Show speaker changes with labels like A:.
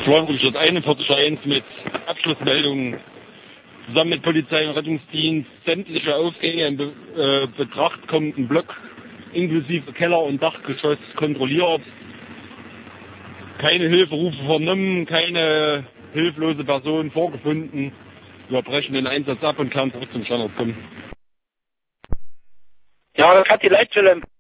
A: Schwanenstadt 41 mit Abschlussmeldungen zusammen mit Polizei und Rettungsdienst sämtliche Aufgänge in Betracht kommenden Block inklusive Keller und Dachgeschoss kontrolliert. Keine Hilferufe vernommen, keine hilflose Person vorgefunden. Wir brechen den Einsatz ab und kehren zurück zum Standort.
B: Ja, das hat die Leitstelle